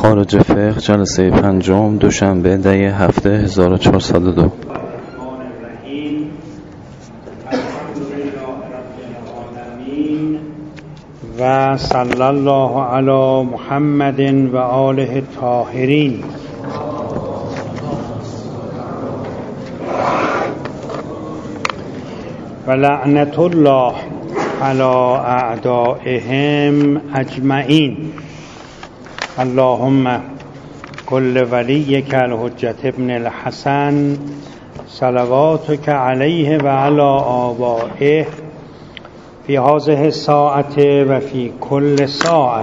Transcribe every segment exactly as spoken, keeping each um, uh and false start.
خارج فقه جلسه پنجم دوشنبه دی هفته هزار و چهارصد و دو. و صلی الله علی محمد و آله الطاهرین. و لعنت الله علی اعدائهم اجمعین. اللهم کل ولیک الحجة ابن الحسن صلواتک علیه و علی آبائه فی هذه الساعة و فی کل ساعة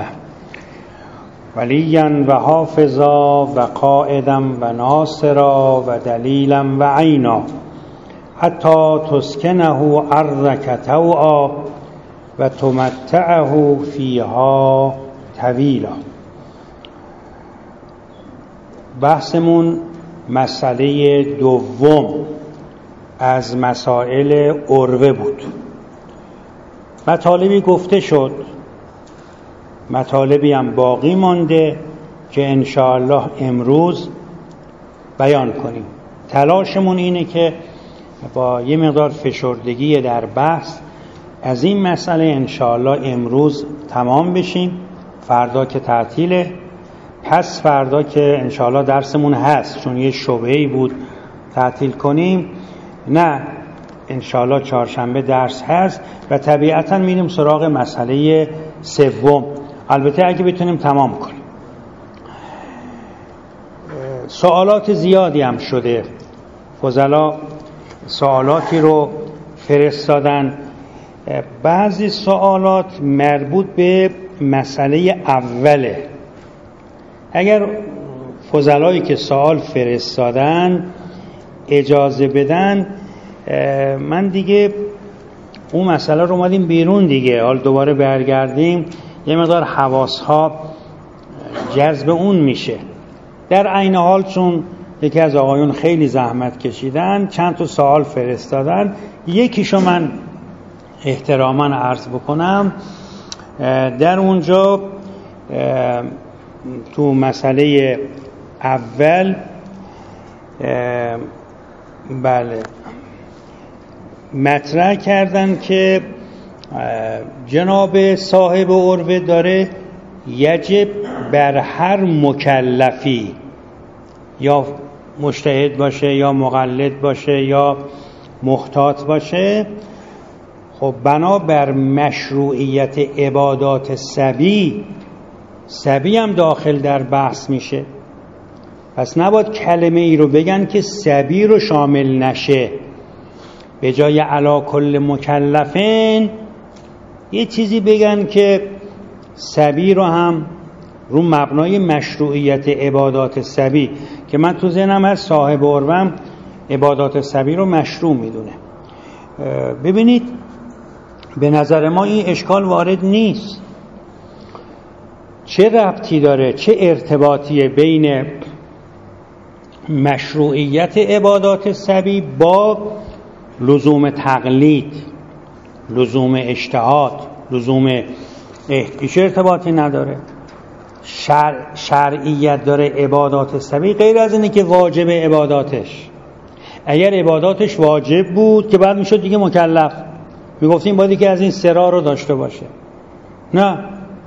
ولیا و حافظا و قائدا و ناصرا و دلیلا و عینا حتی تسکنه ارضک طوعا و تمتعه فیها طویلا. بحثمون مسئله دوم از مسائل عروه بود. مطالبی گفته شد، مطالبی هم باقی مانده که انشاءالله امروز بیان کنیم. تلاشمون اینه که با یه مقدار فشردگی در بحث از این مسئله انشاءالله امروز تمام بشیم. فردا که تعطیله، پس فردا که انشاءالله درسمون هست، چون یه شبهه‌ای بود تعطیل کنیم، نه انشاءالله چهارشنبه درس هست و طبیعتا میریم سراغ مسئله سوم، البته اگه بتونیم تمام کنیم. سوالات زیادی هم شده، فضلا سوالاتی رو فرستادن. بعضی سوالات مربوط به مسئله اوله. اگر فضلایی که سوال فرستادن اجازه بدن، من دیگه اون مسئله رو اومدیم بیرون دیگه، حال دوباره برگردیم یه مقدار حواسها جذب اون میشه. در عین حال چون یکی از آقایون خیلی زحمت کشیدن، چند تا سوال فرستادن، یکیشو من احتراما عرض بکنم. در اونجا تو مسئله اول بله مطرح کردن که جناب صاحب عروه داره یجب بر هر مکلفی، یا مجتهد باشه یا مقلد باشه یا مختاط باشه، خب بنا بر مشروعیت عبادات صبی، صبی هم داخل در بحث میشه. پس نباید کلمه ای رو بگن که صبی رو شامل نشه، به جای علا کل مکلفین یه چیزی بگن که صبی رو هم رو مبنای مشروعیت عبادات صبی، که من تو ذهنم از صاحب عروه عبادات صبی رو مشروع میدونه. ببینید به نظر ما این اشکال وارد نیست. چه ربطی داره، چه ارتباطی بین مشروعیت عبادات صبی با لزوم تقلید، لزوم اجتهاد، لزوم هیچ ارتباطی نداره. شر... شرعیت داره عبادات صبی، غیر از اینه که واجب عباداتش. اگر عباداتش واجب بود که بعد میشد دیگه مکلف، میگفتیم باید که از این سرا رو داشته باشه. نه،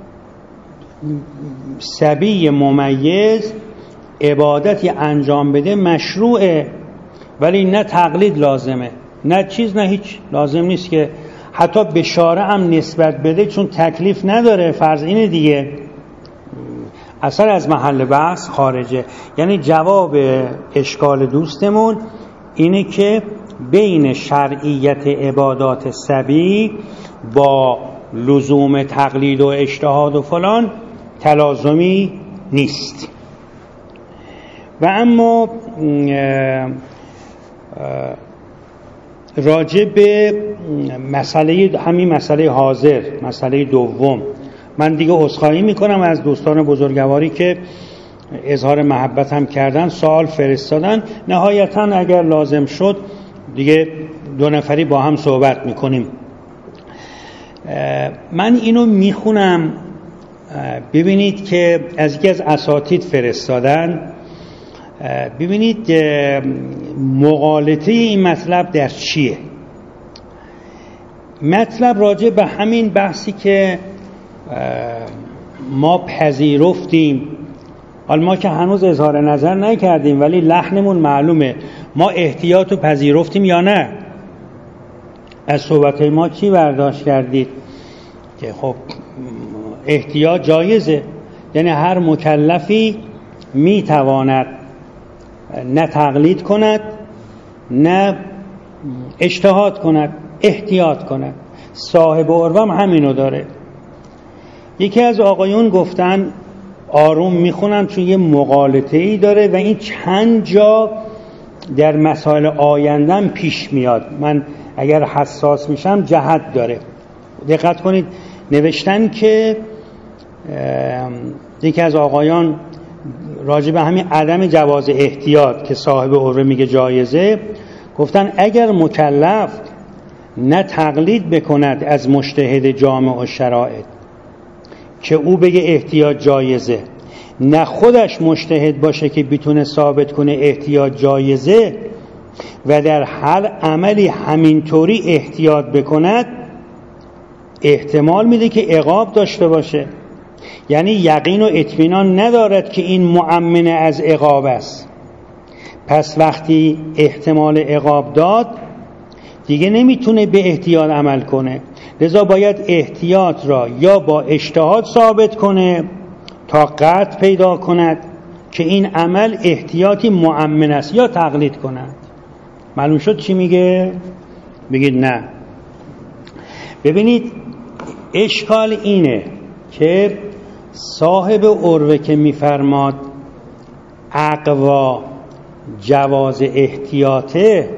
صبی ممیز عبادتی انجام بده مشروعه، ولی نه تقلید لازمه، نه چیز، نه هیچ لازم نیست که حتی بشاره هم نسبت بده، چون تکلیف نداره. فرض اینه دیگه، اصلا از محل بحث خارجه. یعنی جواب اشکال دوستمون اینه که بین شرعیت عبادات صبی با لزوم تقلید و اجتهاد و فلان تلازمی نیست. و اما راجع به مسئله همین مسئله حاضر، مسئله دوم، من دیگه عذرخواهی میکنم از دوستان بزرگواری که اظهار محبت هم کردن، سوال فرستادن. نهایتا اگر لازم شد دیگه دو نفری با هم صحبت میکنیم. من اینو میخونم ببینید که از یکی از اساتید فرستادن، ببینید مغالطه این مطلب در چیه. مطلب راجع به همین بحثی که ما پذیرفتیم، حالا ما که هنوز اظهار نظر نکردیم ولی لحنمون معلومه، ما احتیاط رو پذیرفتیم یا نه؟ از صحبت ما چی برداشت کردید؟ که خب احتیاط جایزه، یعنی هر مکلفی میتواند نه تقلید کند نه اجتهاد کند، احتیاط کند. صاحب عروه هم همینو داره. یکی از آقایون گفتن آروم میخونم چون یه مغالطه ای داره و این چند جا در مسائل آیندم پیش میاد، من اگر حساس میشم جهت داره. دقت کنید، نوشتن که یکی از آقایان راجع به همین عدم جواز احتیاط که صاحب عروه میگه جایزه، گفتن اگر مکلف نه تقلید بکند از مجتهد جامع و شرایط که او بگه احتیاط جایزه، نه خودش مجتهد باشه که بتونه ثابت کنه احتیاط جایزه و در هر عملی همینطوری احتیاط بکند، احتمال میده که عقاب داشته باشه، یعنی یقین و اطمینان ندارد که این مؤمن از عقاب است. پس وقتی احتمال عقاب داد دیگه نمیتونه به احتیاط عمل کنه، لذا باید احتیاط را یا با اجتهاد ثابت کنه تا قطع پیدا کند که این عمل احتیاطی مؤمن است، یا تقلید کند. معلوم شد چی میگه؟ بگید نه. ببینید اشکال اینه که صاحب عروه که میفرماد اقوا جواز احتیاطه،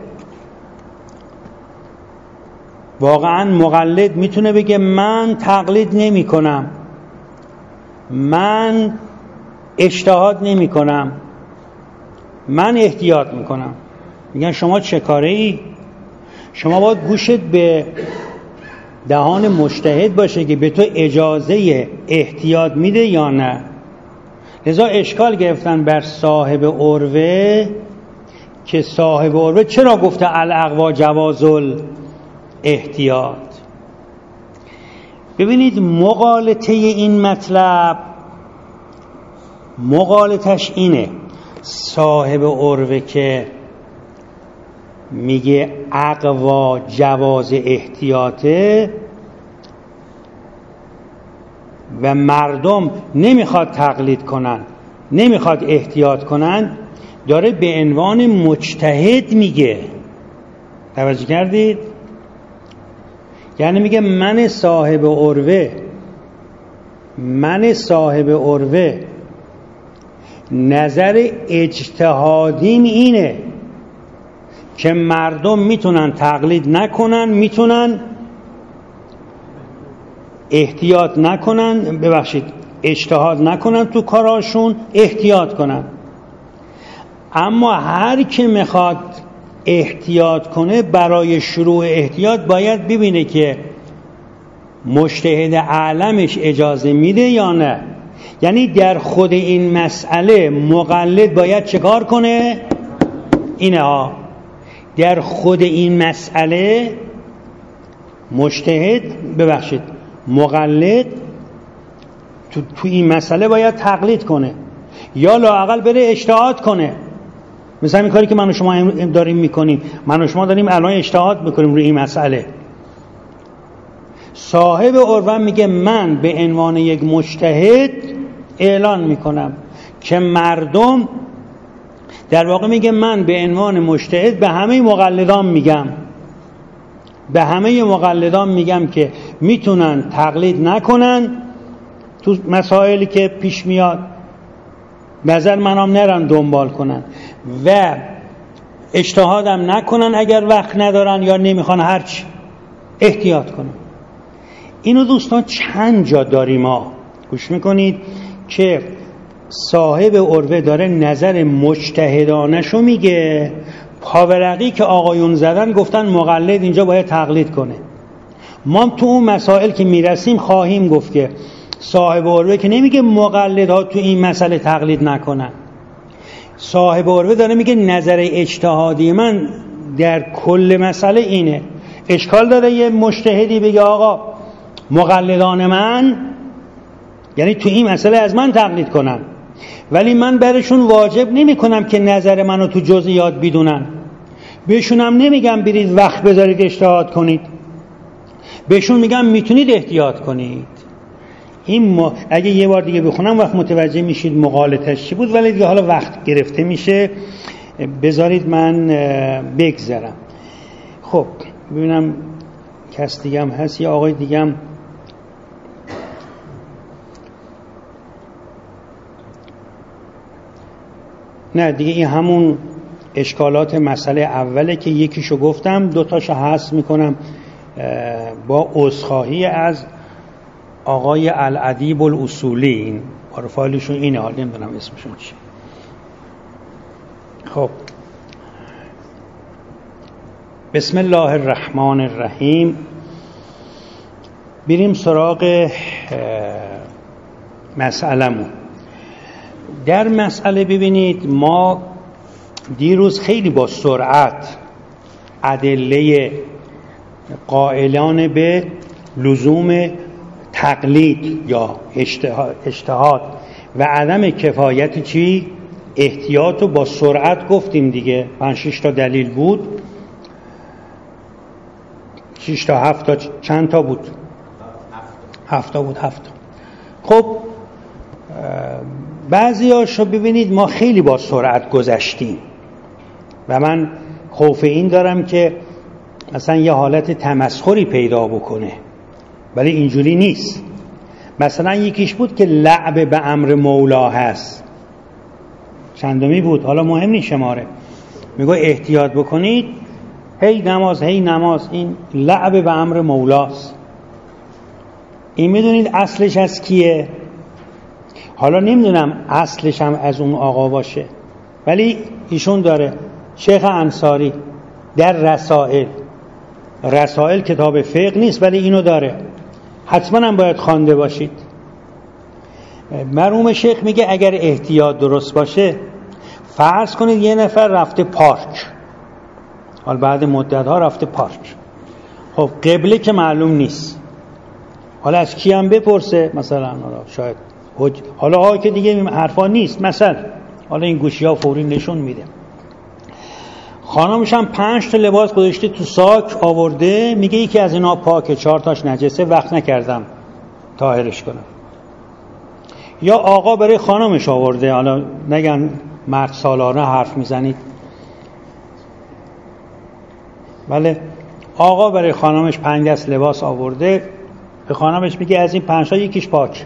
واقعا مقلد میتونه بگه من تقلید نمی کنم، من اجتهاد نمی کنم، من احتیاط میکنم. میگن شما چه کاره ای؟ شما باید گوشت به دهان مجتهد باشه که به تو اجازه احتیاط میده یا نه. لذا اشکال گرفتن بر صاحب عروه که صاحب عروه چرا گفته الاقوا جواز احتیاط. ببینید مغالطه این مطلب، مغالطش اینه، صاحب عروه که میگه اقوا جواز احتیاطه و مردم نمیخواد تقلید کنن، نمیخواد احتیاط کنن، داره به عنوان مجتهد میگه. توجه کردید؟ یعنی میگه من صاحب عروه، من صاحب عروه نظر اجتهادیم اینه که مردم میتونن تقلید نکنن، میتونن احتیاط نکنن، ببخشید اجتهاد نکنن تو کاراشون، احتیاط کنن. اما هر که میخواد احتیاط کنه برای شروع احتیاط باید ببینه که مجتهد اعلمش اجازه میده یا نه. یعنی در خود این مسئله مقلد باید چه کار کنه؟ اینه ها، در خود این مسئله مجتهد ببخشید مقلد تو, تو این مسئله باید تقلید کنه یا لااقل بره اجتهاد کنه. مثلا این کاری که من و شما داریم میکنیم، من و شما داریم الان اجتهاد میکنیم روی این مسئله. صاحب عروه میگه من به عنوان یک مجتهد اعلان میکنم که مردم، در واقع میگه من به عنوان مجتهد به همه مقلدان میگم، به همه مقلدان میگم که میتونن تقلید نکنن تو مسائلی که پیش میاد، نظر منام نرن دنبال کنن و اجتهادم نکنن اگر وقت ندارن یا نمیخوان، هرچی احتیاط کنن. اینو دوستان چند جا داریم ما گوش میکنید که صاحب عروه داره نظر مجتهدانشو میگه، پاورقی که آقایون زدن گفتن مقلد اینجا باید تقلید کنه. ما تو اون مسائل که میرسیم خواهیم گفت که صاحب عروه که نمیگه مقلدها تو این مسئله تقلید نکنن. صاحب عروه داره میگه نظر اجتهادی من در کل مسئله اینه. اشکال داره یه مجتهدی بگه آقا مقلدان من یعنی تو این مسئله از من تقلید کنن، ولی من برشون واجب نمی کنم که نظر منو تو جزئیات بدونن. بهشونم نمیگم برید وقت بذارید اجتهاد کنید، بهشون میگم میتونید احتیاط کنید. این م... اگه یه بار دیگه بخونم وقت متوجه میشید مقالطش چی بود، ولی دیگه حالا وقت گرفته میشه، بذارید من بگذرم. خب ببینم کس دیگه هم هست یا آقای دیگه هم. نه دیگه این همون اشکالات مسئله اوله که یکیشو گفتم، دوتاشو حذف میکنم با عذرخواهی از آقای الادیب الاصولی. این پروفایلشون اینه، حال نمیدونم اسمشون چیه. خب بسم الله الرحمن الرحیم. بریم سراغ مسئله‌مون. در مسئله ببینید ما دیروز خیلی با سرعت ادله قائلان به لزوم تقلید یا اجتهاد و عدم کفایت چی؟ احتیاط رو با سرعت گفتیم دیگه. پنج شش تا دلیل بود، شش تا هفت تا چند تا بود؟ هفت تا بود. هفت تا. خب بعضی هاشو ببینید ما خیلی با سرعت گذشتیم و من خوف این دارم که مثلا یه حالت تمسخری پیدا بکنه، ولی اینجوری نیست. مثلا یکیش بود که لعب به امر مولا هست. چندمی بود؟ حالا مهم نیست شماره. میگه احتیاط بکنید، هی نماز هی نماز، این لعب به امر مولاست. این میدونید اصلش از کیه؟ حالا نمیدونم اصلش هم از اون آقا باشه، ولی ایشون داره، شیخ انصاری در رسائل. رسائل کتاب فقه نیست ولی اینو داره، حتما هم باید خوانده باشید. مرحوم شیخ میگه اگر احتیاط درست باشه، فرض کنید یه نفر رفته پارک، حال بعد مدت ها رفته پارک، خب قبله که معلوم نیست، حالا از کی هم بپرسه، مثلا حالا شاید حالا ها که دیگه حرفا نیست، مثلا حالا این گوشی ها فوری نشون میده. خانمش هم پنج تا لباس گذاشته تو ساک آورده، میگه یکی از اینا پاکه، چهار تاش نجسه، وقت نکردم طاهرش کنم. یا آقا برای خانمش آورده، حالا نگن مرد سالانه حرف میزنید، بله آقا برای خانمش پنج دست لباس آورده، به خانمش میگه از این پنج تا یکیش پاک.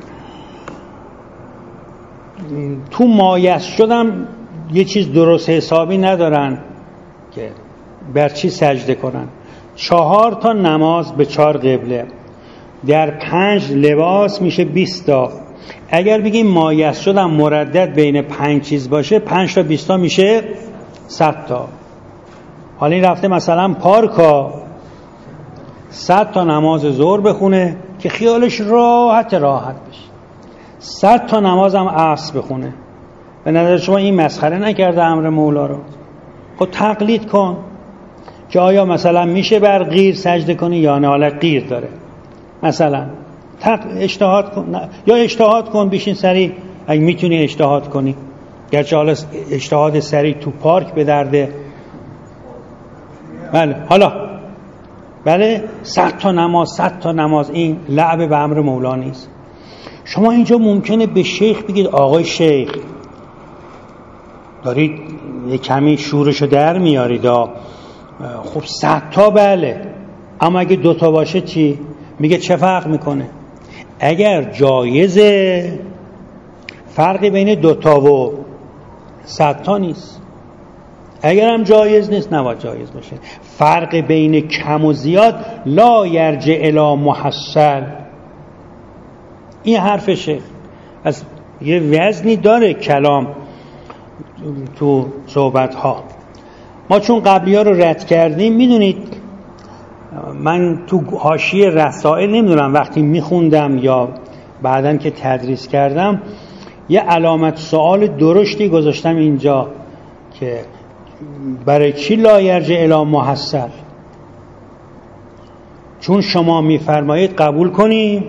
تو مایس شدم یه چیز درست حسابی ندارن که بر چی سجده کنن. چهار تا نماز به چهار قبله در پنج لباس میشه بیست تا. اگر بگیم مایس شدم مردد بین پنج چیز باشه، پنج تا بیست تا میشه صد تا. حالا این رفته مثلا پارکا صد تا نماز ظهر بخونه که خیالش راحت راحت بشه، صد تا نماز هم عصر بخونه. به نظر شما این مسخره نکرده امر مولا رو؟ خب تقلید کن که آیا مثلا میشه بر غیر سجده کنی یا نه، حالا غیر داره مثلا تق... اجتهاد کن نه. یا اجتهاد کن بیشین سری اگه میتونی اجتهاد کنی، گرچه حالا اجتهاد سری تو پارک به درده. بله حالا بله صد تا نماز صد تا نماز، این لعب به امر مولا نیست. شما اینجا ممکنه به شیخ بگید آقای شیخ دارید یه کمی شورشو در میارید، خب صد تا بله، اما اگه دوتا باشه چی؟ میگه چه فرق میکنه؟ اگر جایزه فرقی بین دوتا و صد تا نیست، اگر هم جایز نیست نباید جایز باشه. فرق بین کم و زیاد لا یرجع الی محصل. این حرف شیخ از یه وزنی داره کلام تو صحبت ها. ما چون قبلی ها رو رد کردیم، میدونید من تو حاشیه رسائل نمیدونم وقتی میخوندم یا بعداً که تدریس کردم یه علامت سوال درشتی گذاشتم اینجا که برای چی لا یرجع الی محصل؟ چون شما میفرمایید قبول کنیم،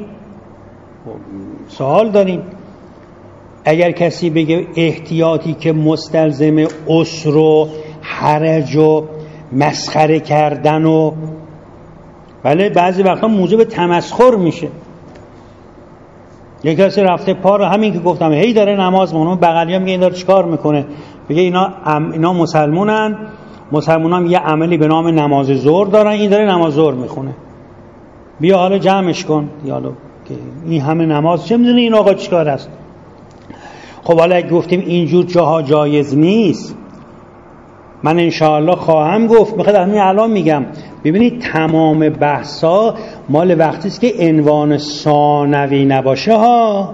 سوال داریم. اگر کسی بگه احتیاطی که مستلزم عسر و حرج و مسخره کردن و بله بعضی وقتا موجب تمسخر میشه. یک کسی رفته پا همین که گفتم هی داره نماز میخونه، بغلیا میگه این داره چیکار میکنه؟ میگه اینا اینا مسلمونن، مسلمونان یه عملی به نام نماز ظهر دارن، این داره نماز ظهر میخونه، بیا حالا جمعش کن. حالا که این همه نماز چه میدونه این آقا چیکار است؟ خب حالا اگه گفتیم اینجور جاها جایز نیست، من انشاءالله خواهم گفت، میخواد همین الان میگم. ببینید تمام بحثا مال وقتی است که عنوان ثانوی نباشه ها.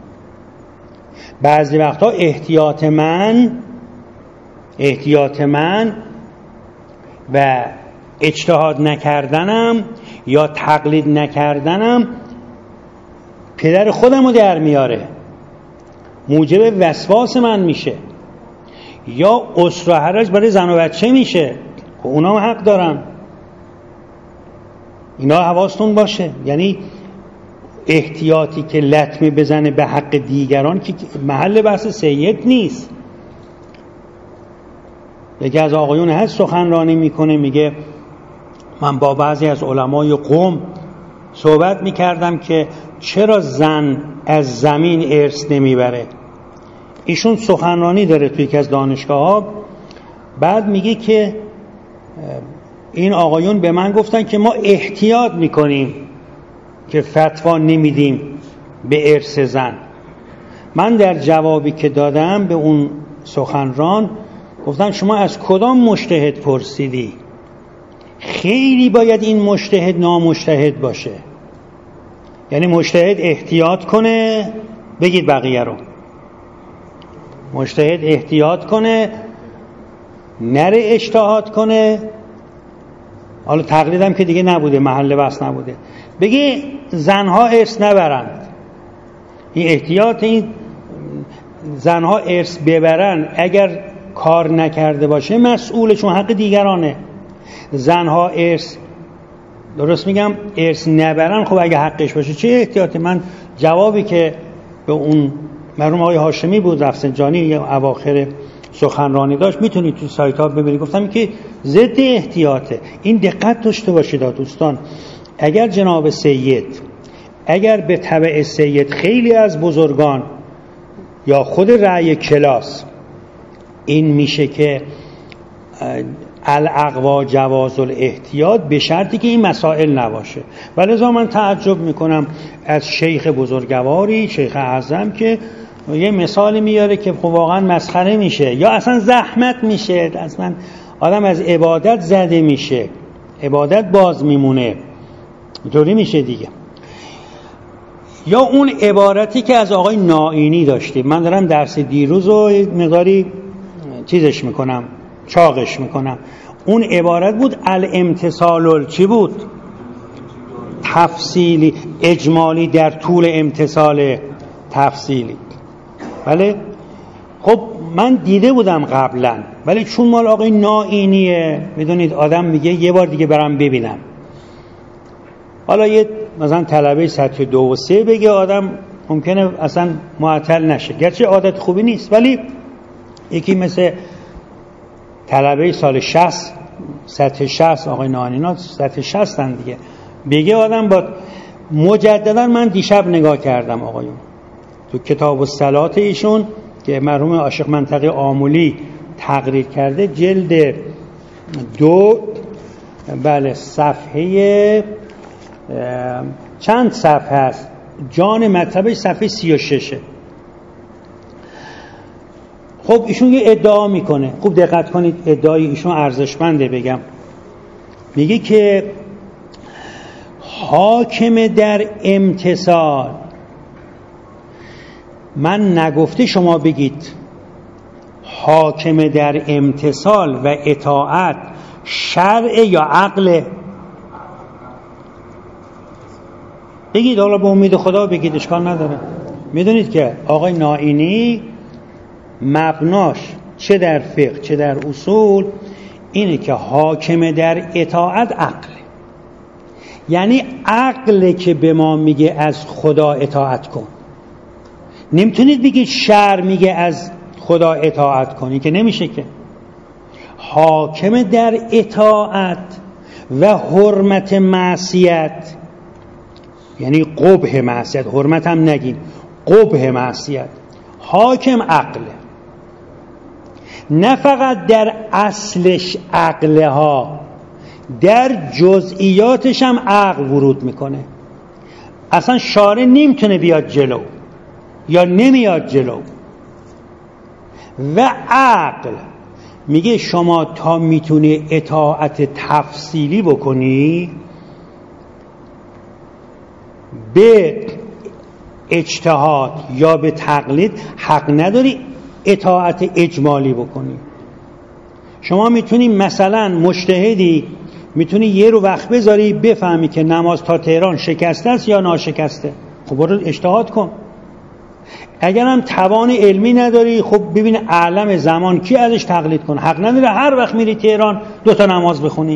بعضی وقتا احتیاط من احتیاط من و اجتهاد نکردنم یا تقلید نکردنم پدر خودم رو در میاره، موجب وسواس من میشه، یا عسر و حرج برای زن و بچه میشه. خب اونا هم حق دارن، اینا حواستون باشه. یعنی احتیاطی که لطمه بزنه به حق دیگران که محل بحث سید نیست. یکی از آقایون هست سخنرانی میکنه، میگه من با بعضی از علمای قوم صحبت میکردم که چرا زن از زمین ارث نمیبره. ایشون سخنرانی داره توی یکی از دانشگاه ها، بعد میگه که این آقایون به من گفتن که ما احتیاط میکنیم که فتوا نمیدیم به ارث زن. من در جوابی که دادم به اون سخنران گفتم شما از کدام مجتهد پرسیدی؟ خیلی باید این مجتهد نامجتهد باشه. یعنی مجتهد احتیاط کنه، بگید بقیه رو، مجتهد احتیاط کنه نره اجتهاد کنه. حالا تقلیدم که دیگه نبوده، محل بحث نبوده، بگی زنها ارث نبرند. این احتیاط، این زنها ارث ببرن اگر کار نکرده باشه مسئوله، چون حق دیگرانه. زنها ارث، درست میگم، ارث نبرن، خب اگه حقش باشه چه احتیاطی؟ من جوابی که به اون مرحوم آقای هاشمی بود رفسنجانی یا اواخر سخنرانی داشت، میتونید تو سایت ها ببینید، گفتم که ضد احتیاطه. این دقت داشته باشید دوستان. اگر جناب سید، اگر به تبع سید خیلی از بزرگان یا خود رأی کلاس این میشه که الاقوا جواز الاحتیاط، به شرطی که این مسائل نباشه. ولذا من تعجب میکنم از شیخ بزرگواری، شیخ اعظم، که یه مثال میاره که خب واقعا مسخره میشه، یا اصلا زحمت میشه، اصلا آدم از عبادت زده میشه، عبادت باز میمونه، اینطوری میشه دیگه. یا اون عبارتی که از آقای نائینی داشتیم، من دارم درس دیروز رو مقداری چیزش میکنم، چاقش میکنم. اون عبارت بود الامتصال، چی بود؟ تفصیلی، اجمالی در طول امتصال تفصیلی. بله، خب من دیده بودم قبلا، ولی چون مال آقای نائینیه، میدونید آدم میگه یه بار دیگه برم ببینم. حالا یه مثلا طلبه سطح دو و سه بگه، آدم ممکنه اصلا معطل نشه، گرچه عادت خوبی نیست، ولی یکی مثل طلبه سال شصت، سطح شصت، آقای نائینی سطح شصتن دیگه، بگه آدم با مجددا. من دیشب نگاه کردم آقایون تو کتاب الصلات ایشون که مرحوم عاشق منطقه آمولی تقریر کرده، جلد دو، بله، صفحه چند صفحه است، جان مطلبش صفحه سی و ششه. خب ایشون یه ادعا میکنه، خوب دقت کنید، ادعای ایشون ارزشمنده بگم. میگه که حاکم در امتصال، من نگفته شما بگید، حاکم در امتصال و اطاعت شرع یا عقل؟ بگید حالا به امید خدا بگید، اشکال نداره. میدونید که آقای نائینی مبناش چه در فقه چه در اصول اینه که حاکم در اطاعت عقل، یعنی عقل که به ما میگه از خدا اطاعت کن. نمیتونید بگید شرع میگه از خدا اطاعت کنی، که نمیشه. که حاکم در اطاعت و حرمت معصیت، یعنی قبح معصیت، حرمت هم نگیم، قبح معصیت، حاکم عقله. نه فقط در اصلش عقله ها، در جزئیاتش هم عقل ورود میکنه. اصلا شارع نمیتونه بیاد جلو یا نمیاد جلو. و عقل میگه شما تا میتونی اطاعت تفصیلی بکنی به اجتهاد یا به تقلید، حق نداری اطاعت اجمالی بکنی. شما میتونی مثلا مجتهدی میتونی یه رو وقت بذاری بفهمی که نماز تا تهران شکسته است یا ناشکسته، خب برو اجتهاد کن. اگر هم توان علمی نداری، خب ببین اعلم زمان کی، ازش تقلید کن. حق نداره هر وقت میری تهران دو تا نماز بخونی.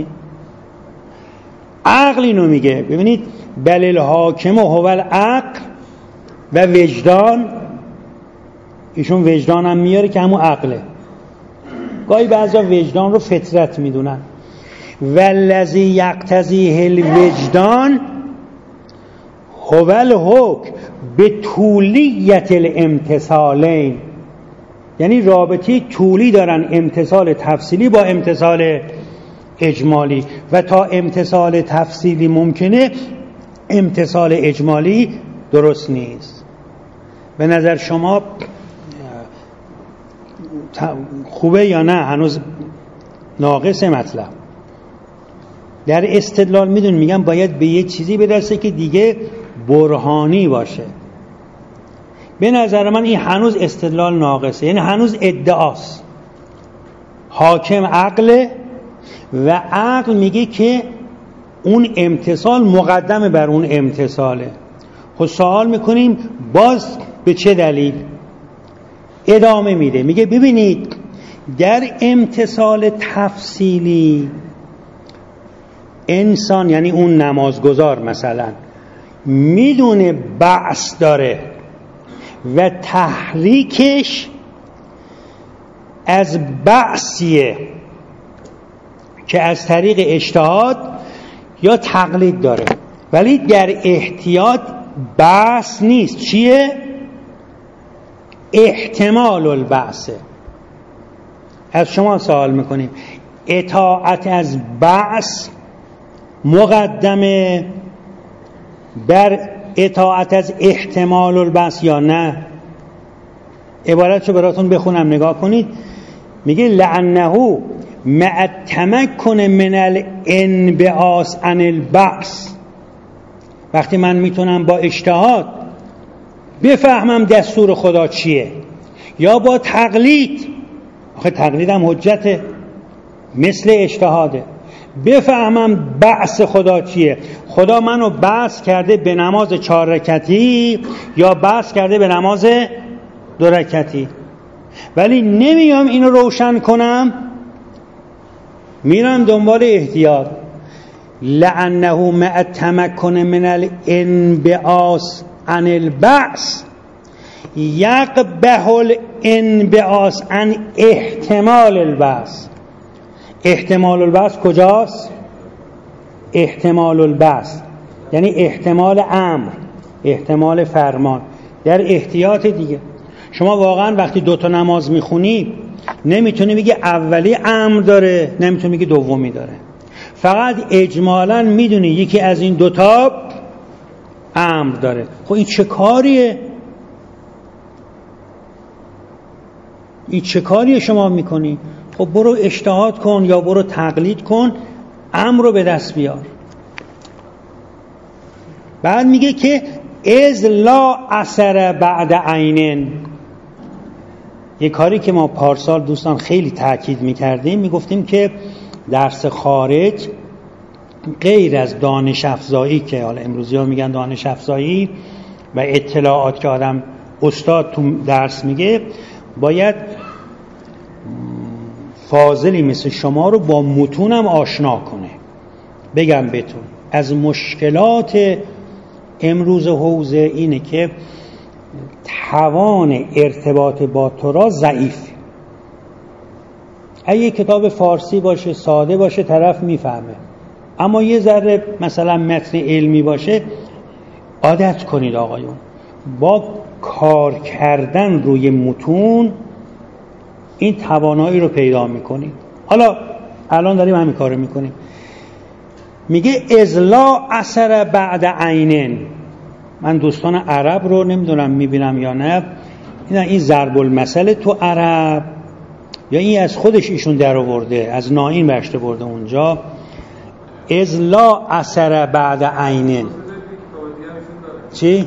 عقل اینو میگه. ببینید بل الحاکم هو العقل و وجدان، ایشون وجدان هم میاره که همون عقله. گاهی بعضا وجدان رو فطرت میدونن. والذی یقتضیه الوجدان هو الحکم به طولیت الامتثالین، یعنی رابطه طولی دارن امتثال تفصیلی با امتثال اجمالی، و تا امتثال تفصیلی ممکنه امتثال اجمالی درست نیست. به نظر شما خوبه یا نه؟ هنوز ناقص مطلب. در استدلال میدون میگم باید به یه چیزی برسه که دیگه برهانی باشه. به نظر من این هنوز استدلال ناقصه، یعنی هنوز ادعاست. حاکم عقله و عقل میگه که اون امتثال مقدم بر اون امتثاله. خب سوال میکنیم باز به چه دلیل؟ ادامه میده، میگه ببینید در امتثال تفصیلی انسان، یعنی اون نمازگزار مثلا، میدونه بعث داره و تحریکش از بعثیه که از طریق اجتهاد یا تقلید داره، ولی در احتیاط بعث نیست. چیه؟ احتمال البعثه. از شما سوال میکنیم اطاعت از بعث مقدمه بر اطاعت از احتمال البعث یا نه؟ عبارتشو براتون بخونم نگاه کنید. میگه لعنه مع التمکن من الانبعاث عن البعث. وقتی من میتونم با اجتهاد بفهمم دستور خدا چیه، یا با تقلید، آخه تقلیدم حجته مثل اجتهاده، بفهمم بعث خدا چیه. خدا منو بعث کرده به نماز چهار رکعتی یا بعث کرده به نماز دو رکعتی، ولی نمیام اینو روشن کنم، میرم دنبال احتیاط. لعنه مع التمکن من الانبعاث عن البعث یقبح الانبعاث عن احتمال البعث. احتمال البعث کجاست؟ احتمال البعث یعنی احتمال امر، احتمال فرمان در احتیاط دیگه. شما واقعا وقتی دوتا نماز میخونی نمیتونی بگی اولی امر داره، نمیتونی بگی دومی داره، فقط اجمالاً میدونی یکی از این دوتا امر داره. خب این چه کاریه؟ این چه کاریه شما میکنی؟ خب برو اجتهاد کن یا برو تقلید کن، امر رو به دست بیار. بعد میگه که از لا اثر بعد عینن. یه کاری که ما پارسال دوستان خیلی تاکید میکردیم، میگفتیم که درس خارج غیر از دانش افزایی که حالا امروزی ها میگن دانش افزایی و اطلاعات که آدم استاد تو درس میگه، باید فاضلی مثل شما رو با متونم آشنا کنه. بگم بهتون از مشکلات امروز حوزه اینه که توان ارتباط با تورا ضعیف. اگه کتاب فارسی باشه ساده باشه طرف میفهمه، اما یه ذره مثلا متن علمی باشه، عادت کنید آقایون با کار کردن روی متون این توانایی رو پیدا میکنید. حالا الان داریم همین کارو میکنیم. میگه ازلا اثر بعد عینن. من دوستان عرب رو نمیدونم میبینم یا نه، این این ضرب المثل تو عرب یا این از خودش ایشون در آورده، از نائین برشته برده اونجا. ازلا اثر بعد عینن چی؟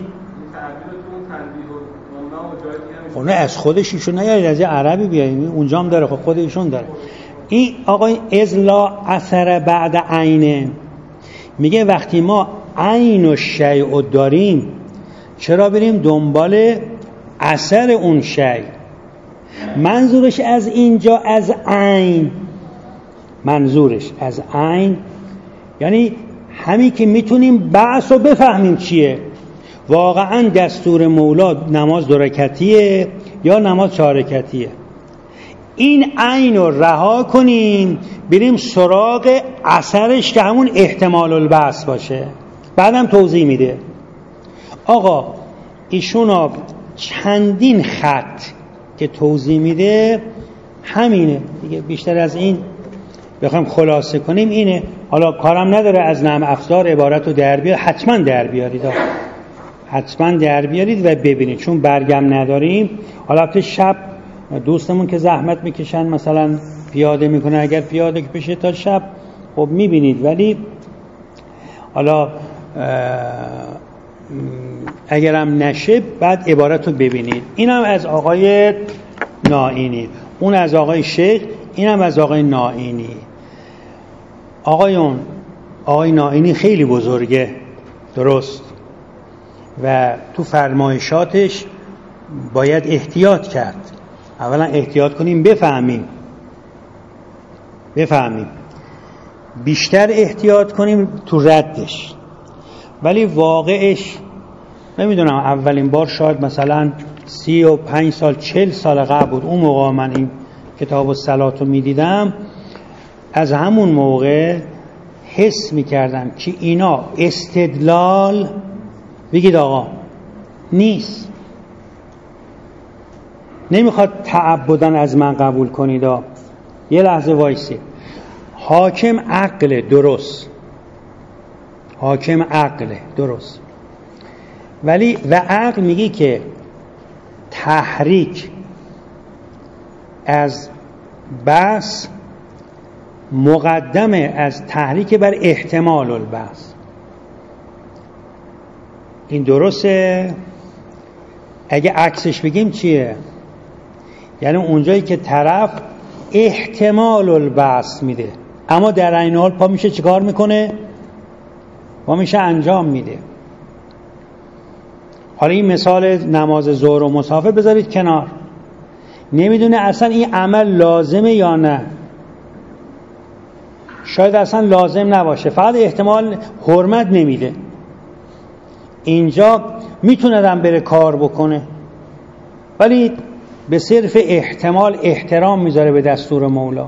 اونه از خودش ایشون نیارید، از یه عربی بیارید، اونجا هم داره، خب خود ایشون داره. این آقای ازلا اثر بعد عینن میگه وقتی ما عین و شیء داریم چرا بریم دنبال اثر اون شیء؟ منظورش از اینجا از عین، منظورش از عین یعنی همین که میتونیم بحث رو بفهمیم چیه. واقعا دستور مولا نماز دو رکعتیه یا نماز چهار رکعتیه، این عین رو رها کنیم بریم سراغ اثرش که همون احتمال البحث باشه. بعدم توضیح میده. آقا ایشون چندین خط که توضیح میده همینه دیگه، بیشتر از این بخوام خلاصه کنیم اینه. حالا کارم نداره از نعم افزار عبارت رو در بیارید، حتما در بیارید، حتما در بیارید و ببینید، چون برگم نداریم. حالا البته شب دوستمون که زحمت میکشن مثلا پیاده میکنه، اگر پیاده که بشه تا شب خب میبینید، ولی حالا اگرم نشه بعد عبارت رو ببینید. اینم از آقای نائینی، اون از آقای شیخ، اینم از آقای نائینی. آقایون آقای نائینی خیلی بزرگه، درست، و تو فرمایشاتش باید احتیاط کرد. اولا احتیاط کنیم بفهمیم بفهمیم بیشتر احتیاط کنیم تو ردش. ولی واقعش نمیدونم، اولین بار شاید مثلا سی و پنج سال چل سال قبل بود، اون موقع من این کتاب الصلات رو میدیدم، از همون موقع حس میکردم که اینا استدلال بگید آقا نیست، نمیخواد تعبدن از من قبول کنید. یه لحظه وایسی. حاکم عقل، درست، حاکم عقل درست، ولی و عقل میگی که تحریک از بحث مقدمه از تحریک بر احتمال البحث. این درسته؟ اگه عکسش بگیم چیه؟ یعنی اونجایی که طرف احتمال البحث میده اما در عین حال پا میشه چیکار میکنه؟ پا میشه انجام میده. حالا این مثال نماز ظهر و مسافر بذارید کنار، نمیدونه اصلا این عمل لازمه یا نه، شاید اصلا لازم نباشه، فقط احتمال حرمت نمیده. اینجا میتونه دم بره کار بکنه ولی به صرف احتمال احترام میذاره به دستور مولا،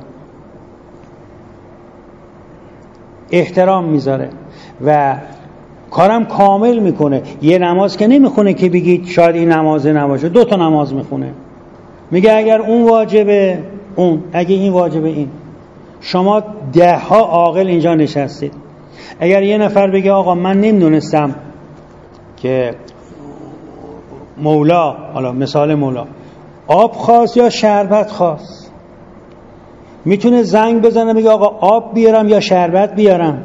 احترام میذاره و کارم کامل میکنه. یه نماز که نمیخونه که بگید شاید این نماز نباشه، دو تا نماز میخونه، میگه اگر اون واجبه اون، اگه این واجبه این. شما ده ها عاقل اینجا نشستید، اگر یه نفر بگه آقا من نمیدونستم که مولا، حالا مثال مولا آب خواست یا شربت خواست، میتونه زنگ بزنه بگه آقا آب بیارم یا شربت بیارم،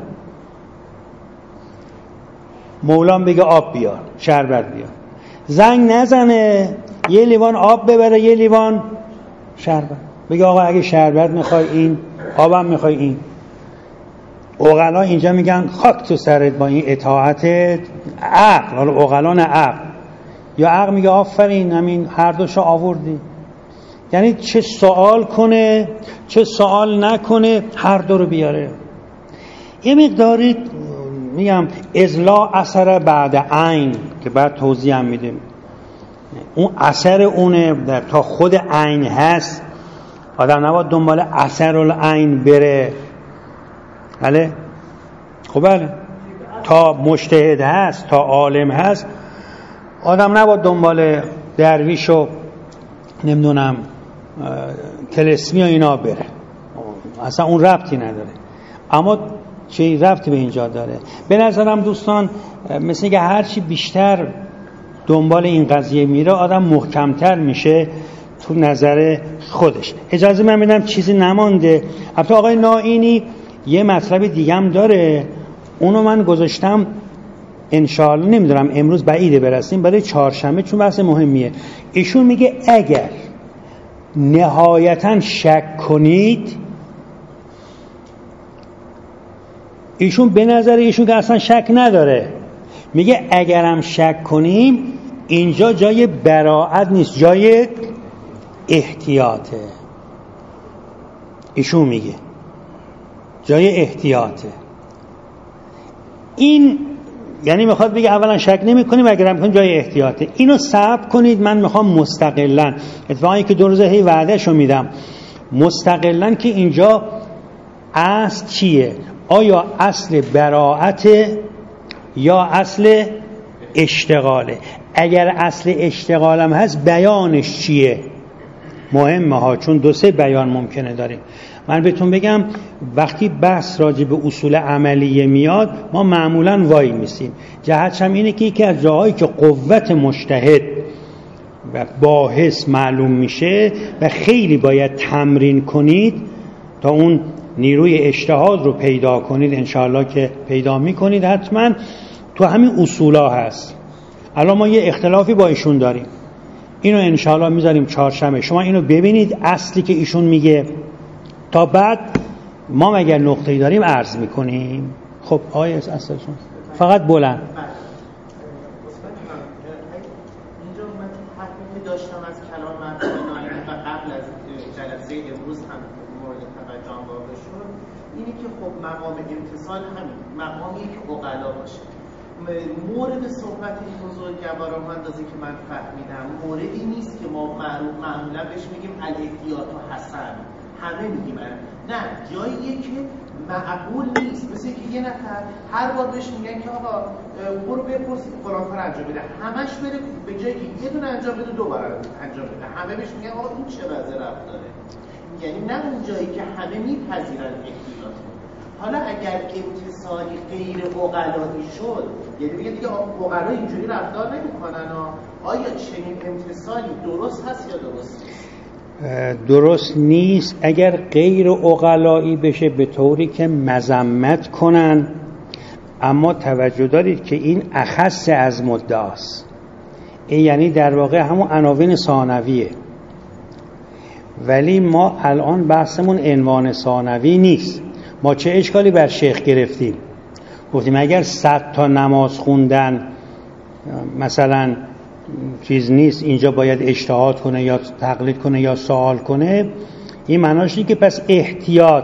مولام بگه آب بیار شربت بیار. زنگ نزنه یه لیوان آب ببره یه لیوان شربت، بگه آقا اگه شربت میخوای این، آبم میخوای این. عقلا اینجا میگن خاک تو سرت با این اطاعت عقل، حالا عقلا نه عقل، یا عقل میگه آفرین همین هر دوشو آوردی. یعنی چه سوال کنه چه سوال نکنه هر دو رو بیاره. یه مقداری میگم ازلا اثر بعد عین که بعد توضیح هم میدیم، اون اثر اونه تا خود عین هست، آدم نباید دنبال اثر العین بره. بله خب بله، تا مجتهد هست تا عالم هست آدم نباید دنبال درویش و نمیدونم تلسمی و اینا بره، اصلا اون ربطی نداره. اما چه ربطی به اینجا داره؟ به نظرم دوستان مثل که هرچی بیشتر دنبال این قضیه میره آدم محکمتر میشه تو نظر خودش. اجازه من بدم چیزی نمانده. البته آقای نائینی یه مطلب دیگه هم داره، اونو من گذاشتم انشاءالله، نمیدونم امروز بعیده برسیم، برای چهارشنبه چون بحث مهمیه. ایشون میگه اگر نهایتاً شک کنید، ایشون به نظر ایشون که اصلا شک نداره، میگه اگرم شک کنیم اینجا جای براءت نیست، جای احتیاطه. ایشون میگه جای احتیاطه. این یعنی میخواد بگه اولا شک نمی کنیم و اگرم کنیم جای احتیاطه. اینو صبر کنید، من میخوام مستقلا، اتفاقی که دو روزه هی وعدهشو میدم، مستقلا که اینجا اصل چیه، آیا اصل براءت یا اصل اشتغاله. اگر اصل اشتغالم هست بیانش چیه مهمه ها، چون دو سه بیان ممکنه داریم. من بهتون بگم وقتی بحث راجع به اصول عملیه میاد ما معمولا وای میسیم. جهتش هم اینه که یکی از جاهایی که قوت مجتهد و باحث معلوم میشه و خیلی باید تمرین کنید تا اون نیروی اجتهاد رو پیدا کنید، انشاءالله که پیدا میکنید حتما، تو همین اصولا هست. الان ما یه اختلافی با ایشون داریم، اینو انشاءالله میذاریم چهارشنبه، شما اینو ببینید اصلی که ایشون میگه، تا بعد ما مگر نقطه‌ای داریم عرض میکنیم. خب آقای اصلشون فقط بلند. اینجا من حرفی که داشتم از کلام مرحوم نائینی و قبل از جلسه امروز هم مورد توجهم واقع شد، اینی که خب مقام امتصال همین مقامیه که عقلا باشه. مورد صحبت این بزرگواران من اندازه که من فهمیدم موردی نیست که ما معروف معمولا بهش میگیم الاحتیاط و حسن، همه میگیم نه، جاییه که معقول نیست. مثل که یه نفر هر بار بهش میگن که آقا برو بپرسی فلان کار انجام بده، همش بره به جایی که یه دونه انجام بده دوباره انجام بده، همه بهش میگن آقا این چه وضع رفتاره. یعنی نه اون جایی که همه میپذیرن احتیاط. حالا اگر امتصالی غیر عقلایی شد، یعنی دیگه دیگه عقلا اینجوری رفتار نمیکنن، آیا چنین امتصالی درست هست یا درست نیست؟ درست نیست. اگر غیر عقلایی بشه به طوری که مذمت کنن، اما توجه دارید که این اخص از مدعاست، این یعنی در واقع همون عناوین ثانویه، ولی ما الان بحثمون عنوان ثانوی نیست. ما چه اشکالی بر شیخ گرفتیم؟ گفتیم اگر صد تا نماز خوندن مثلا چیز نیست، اینجا باید اجتهاد کنه یا تقلید کنه یا سوال کنه، این معناش اینه که پس احتیاط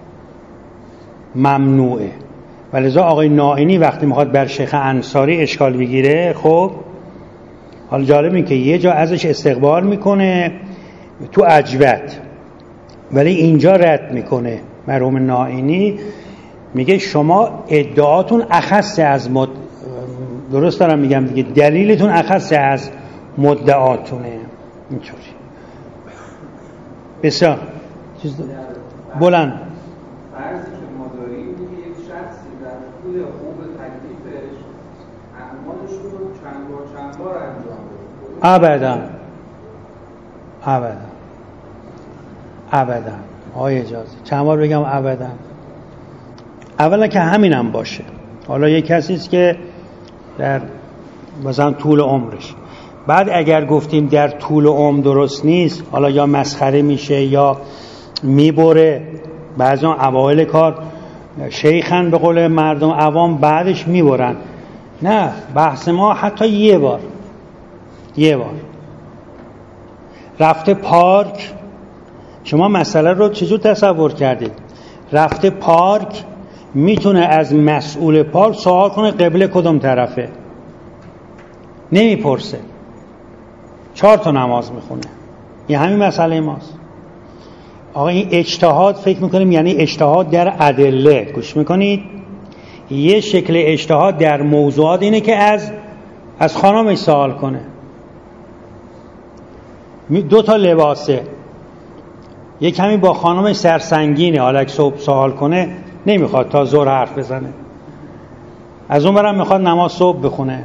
ممنوعه. ولذا آقای نائینی وقتی میخواد بر شیخ انصاری اشکال بگیره، خب حالا جالب اینه که یه جا ازش استقبال میکنه تو عجبت، ولی اینجا رد میکنه. مرحوم نائینی میگه شما ادعاتون اخص از مد... درست دارم میگم دیگه، دلیلتون اخص از مدعاتونه. اینطوری بسیار چیز بلند. فرضی که ما داریم یک شخصی در طول خوب تکلیفش اعمالش رو چند بار چند بار انجام بده، ابدا ابدا ابدا آقای اجازه چند بار بگم ابدا. اولا که همینم باشه، حالا یک کسی است که در مثلا طول عمرش، بعد اگر گفتیم در طول عمر درست نیست، حالا یا مسخره میشه یا میبره. بعضی اوایل کار شیخن به قول مردم عوام بعدش میبرن. نه، بحث ما حتی یه بار یه بار رفته پارک، شما مسئله رو چجور تصور کردید؟ رفته پارک میتونه از مسئول پارک سوال کنه قبله کدوم طرفه، نمیپرسه، چهار تا نماز میخونه. این همین مسئله ماست. آقا این اجتهاد فکر میکنیم یعنی اجتهاد در ادله. گوش میکنید؟ یه شکل اجتهاد در موضوعات اینه که از از خانمش سوال کنه. دو تا لباسه، یک کمی با خانمش سرسنگینه، حالا اگه صبح سوال کنه نمیخواد تا ظهر حرف بزنه، از اون برم میخواد نماز صبح بخونه.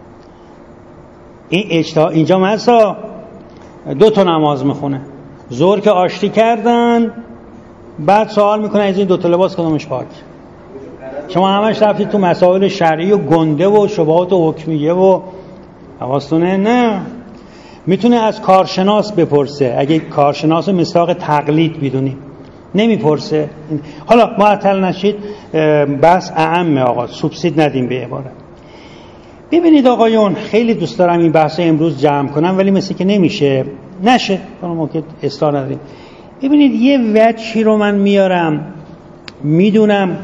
این اجتهاد اینجا مثلا دو تا نماز میخونه، ظهر که آشتی کردن بعد سوال میکنه از این دو تا لباس کدومش پاک. شما همش رفتید تو مسائل شرعی و گنده و شبهات و حکمیه و حواستونه. نه، میتونه از کارشناس بپرسه، اگه کارشناس مصداق تقلید بدونیم. نمیپرسه. حالا معطل نشید، بس اعمه آقا، سوبسید ندیم به عبارت. ببینید آقایون، خیلی دوست دارم این بحث امروز جمع کنم ولی مثل که نمیشه، نشه، ممکن اصلاح نداریم. ببینید یه وجهی رو من میارم، میدونم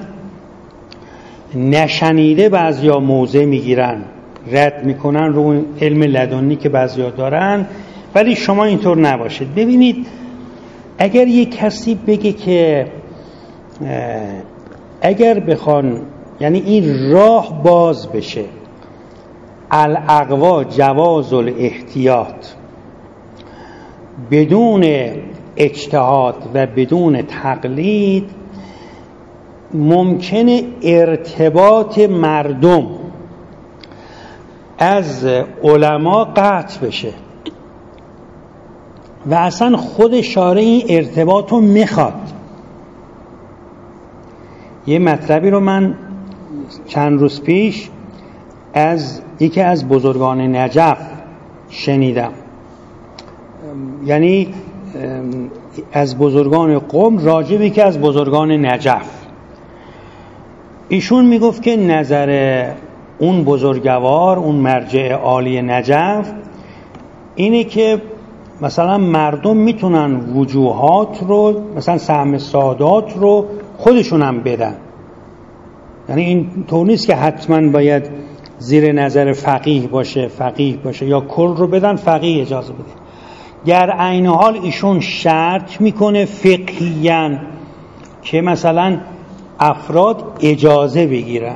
نشنیده بعضیا موضع میگیرن، رد میکنن رو علم لدنی که بعضیا دارن، ولی شما اینطور نباشید. ببینید اگر یه کسی بگه که اگر بخوان یعنی این راه باز بشه، الاقوا جواز الاحتیاط، بدون اجتهاد و بدون تقلید ممکنه ارتباط مردم از علما قطع بشه و اصلا خود شارع این ارتباط رو میخواد. یه مطلبی رو من چند روز پیش از یکی از بزرگان نجف شنیدم، یعنی از بزرگان قم راجع به یکی از بزرگان نجف. ایشون میگفت که نظر اون بزرگوار، اون مرجع عالی نجف اینه که مثلا مردم میتونن وجوهات رو، مثلا سهم سادات رو خودشون هم بدن. یعنی این طور نیست که حتما باید زیر نظر فقیه باشه فقیه باشه یا کل رو بدن فقیه اجازه بده. در عین حال ایشون شرط میکنه فقهیاً که مثلا افراد اجازه بگیرن،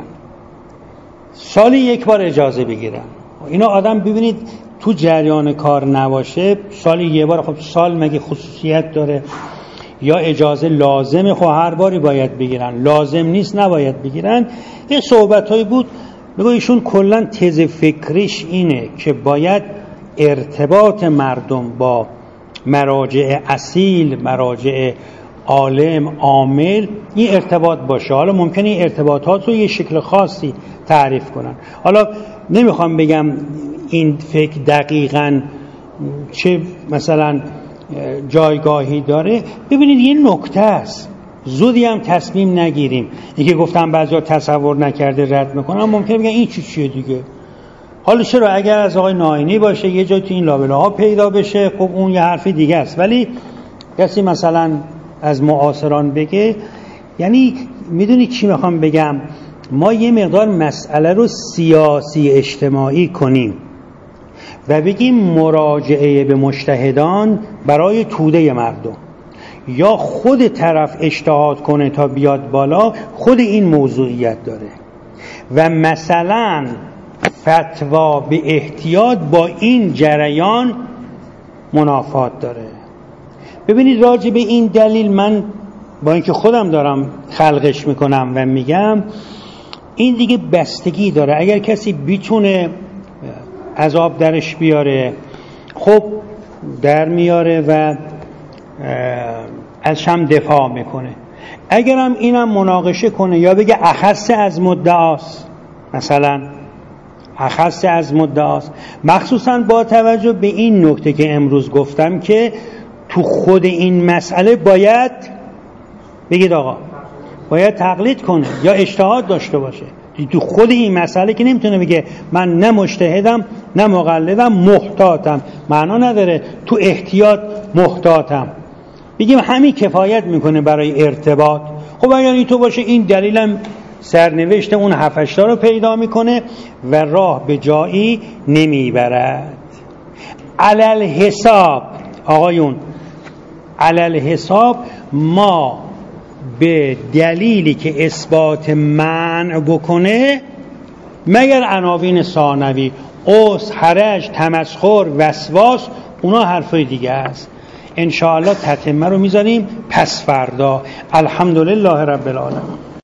سالی یک بار اجازه بگیرن. اینا آدم ببینید تو جریان کار نباشه، سالی یک بار، خب سال مگه خصوصیت داره یا اجازه لازمه؟ خب هر باری باید بگیرن، لازم نیست نباید بگیرن. یه صحبتایی بود، بگو ایشون کلن تز فکریش اینه که باید ارتباط مردم با مراجع اصیل، مراجع عالم، عامل، این ارتباط باشه. حالا ممکنه این ارتباطات رو یه شکل خاصی تعریف کنن. حالا نمیخوام بگم این فکر دقیقاً چه مثلا جایگاهی داره. ببینید یه نکته است، زودی هم تصمیم نگیریم. اینکه گفتم بعضیا تصور نکرده رد میکنم، ممکنه بگن این چی چیه دیگه. حالا چرا اگر از آقای ناینی باشه یه جای تو این لابله ها پیدا بشه، خب اون یه حرفی دیگه است. ولی کسی مثلا از معاصران بگه، یعنی میدونی چی میخوام بگم، ما یه مقدار مسئله رو سیاسی اجتماعی کنیم و بگیم مراجعه به مجتهدان برای توده مردم، یا خود طرف اجتهاد کنه تا بیاد بالا، خود این موضوعیت داره و مثلا فتوا به احتیاط با این جریان منافات داره. ببینید راجع به این دلیل من با اینکه خودم دارم خلقش میکنم و میگم این دیگه بستگی داره. اگر کسی بیتونه عذاب درش بیاره، خب در میاره و از هم دفاع میکنه. اگرم اینم مناقشه کنه یا بگه اخص از مدعاست، مثلا اخص از مدعاست، مخصوصا با توجه به این نکته که امروز گفتم که تو خود این مسئله باید بگید آقا باید تقلید کنه یا اجتهاد داشته باشه. تو خود این مسئله که نمیتونه بگه من نه مجتهدم نه مقلدم، محتاطم. معنا نداره تو احتیاط محتاطم بگیم همین کفایت میکنه برای ارتباط. خب اگر این تو باشه این دلیلم سرنوشت اون هفتشتا رو پیدا میکنه و راه به جایی نمیبرد. علل حساب آقایون، علل حساب ما به دلیلی که اثبات منع بکنه مگر عناوین ثانوی اوس، حرج، تمسخر، وسواس، اونا حرفای دیگه است. انشاءالله تتمه رو میذاریم پس فردا. الحمدلله رب العالمین.